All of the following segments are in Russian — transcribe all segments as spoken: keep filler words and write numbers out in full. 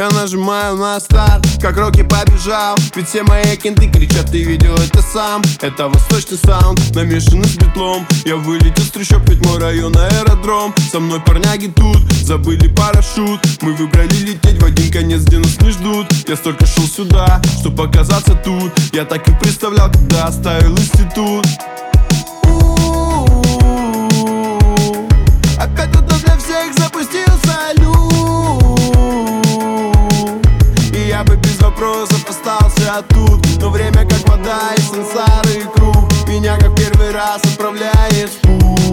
Я нажимаю на старт, как Рокки побежал. Ведь все мои кенты кричат, ты видел это сам. Это восточный саунд, намешанный с битлом. Я вылетел с трущоб, ведь мой район аэродром. Со мной парняги тут, забыли парашют. Мы выбрали лететь в один конец, где нас не ждут. Я столько шел сюда, чтобы оказаться тут. Я так и представлял, когда оставил институт. Опять тут для всех запустил салют. И я бы без вопросов остался тут. Но время как вода и сансары и круг меня как первый раз отправляет в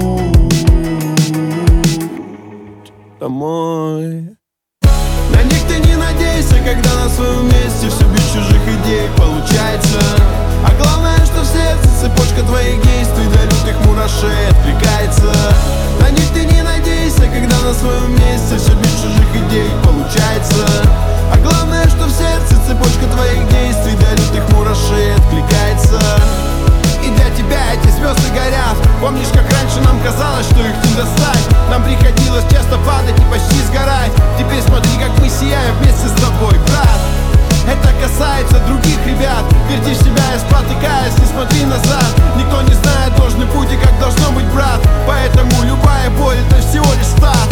путь домой. На них ты не надейся, когда на своем месте все без чужих идей получается. А главное, что в сердце цепочка твоих действий для лютых мурашей откликается. На них ты не надейся, когда на своем месте все без чужих идей получается. А главное, что в сердце цепочка твоих действий для лютых мурашей откликается. И для тебя эти звезды горят. Помнишь, как раньше нам казалось, что их не достать? Нам приходилось часто падать и почти сгорать. Теперь смотри, как мы сияем вместе с тобой, брат. Это касается других ребят. Верьте в себя и спотыкаясь, не смотри назад. Никто не знает ложный путь и как должно быть, брат. Поэтому любая боль — это всего лишь старт.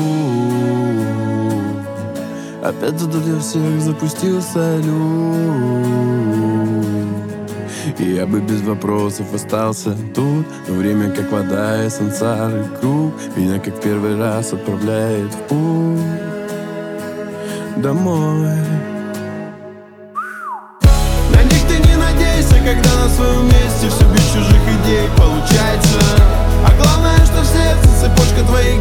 Опять тут для всех запустил салют. И я бы без вопросов остался тут. Но время как вода и сансары круг меня как первый раз отправляет в путь домой. На них ты не надейся, когда на своем месте все без чужих идей получается. А главное, что в сердце цепочка твоих